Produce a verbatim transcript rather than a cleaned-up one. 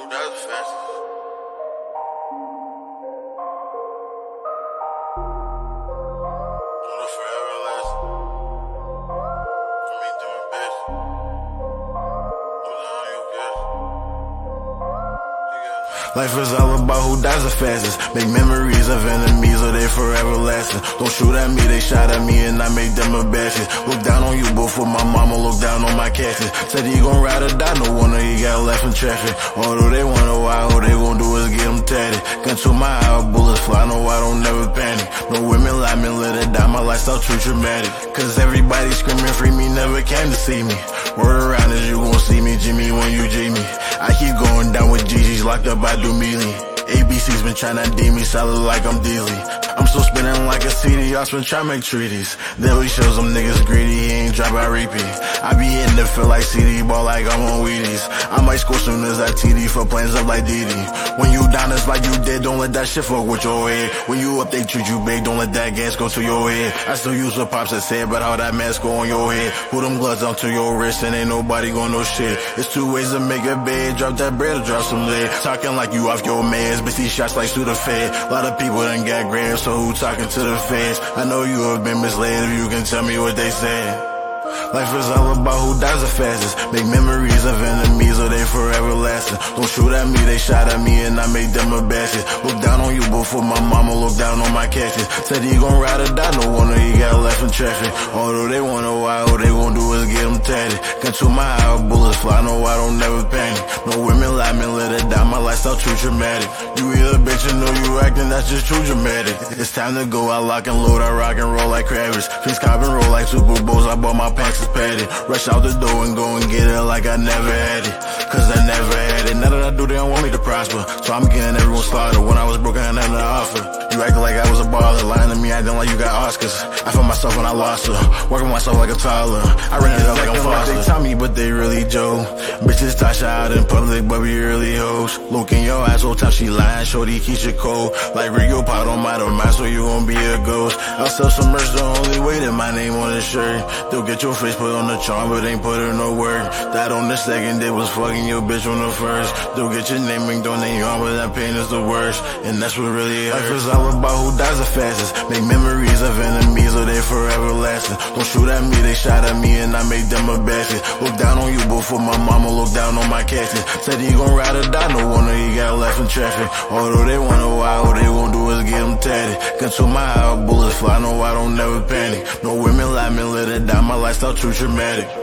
who does it fastest. Don't look forever lasting. For me doing best. Hold on, you guess. Life is all about who dies the fastest. Make memories of enemies or they forever lasting. Don't shoot at me, they shot at me and I made them a basket. Look down on you before my mama look down on my cactus. Said he gon' ride or die, no wonder he got left in traffic. Although they wonder why, all they gon' do is get him tatted. Gun to my eye, bullets fly, no I don't never panic. No women lie me, let it die, my lifestyle too dramatic. Cause everybody screaming free me, never came to see me. Word around is you gon' see me, Jimmy, when you G me. I keep going down with G G's, locked up, I do mealy. A B C's been tryna D me, solid like I'm Dealey. I'm still spinning like a C D, I been tryna make treaties. Daily shows them niggas greedy, he ain't drop I repeat. I be in the feel like C D, ball like I'm on Wheaties. I might score soon as I T D for planes up like Didi. When you down, it's like you dead, don't let that shit fuck with your head. When you up, they treat you big, don't let that gas go to your head. I still use what pops that said, but how that mask go on your head. Put them gloves onto your wrist and ain't nobody gon' know shit. It's two ways to make a bed, drop that bread or drop some lead. Talking like you off your meds, bitch, these shots like to the fed. A lot of people done got grams, so who talking to the feds? I know you have been misled if you can tell me what they said. Life is all about who dies the fastest. Make memories of enemies or they forever lasting. Don't shoot at me, they shot at me and I made them a basket. Look down on you before my mama look down on my cactus. Said he gon' ride or die, no wonder he got left in traffic. Although they wonder why, all they gon' do is get him tatted. Gun to my eye, bullets fly, no I don't never panic. No women lie me, let it die, my lifestyle too dramatic. You either bitch and know you acting, that's just too dramatic. It's time to go, I lock and load, I rock and roll like Kravitz. Face cop and roll like Super Bowls, I bought my packs is padded. Rush out the door and go and get it like I never had it. Cause I never had it. Now that I do, they don't want me to prosper. So I'm getting everyone slaughtered. When I was broke, I had nothing to offer. You acting like I was a baller, lying to me, acting like you got Oscars. I found myself when I lost her, working myself like a toddler. I ran it up like I'm Foster. They tell me, but they really Joe. Bitches Tasha out in public, but we really hoes. Look in your eyes, whole time she lying, shorty keeps you cold. Like Rio Pot on my mind, so you gon' be a ghost. I'll sell some merch, the only way that my name on the shirt. They'll get your face put on the charm, but ain't put in no work. That on the second, they was fucking your bitch on the first. They'll get your name ringed on their arm, but that pain is the worst. And that's what really hurts. Life is all about who dies the fastest. Make memories of enemies or they forever lasting. Don't shoot at me, they shot at me and I made them a basket. Look down on you before my mama look down on my cactus. Said he gon' ride or die, no wonder he got left in traffic. Although they wonder why, all they gon' do is get him tatted. Gun to my eye, bullets fly, no I don't never panic. No women lie me, let it die, my lifestyle too dramatic.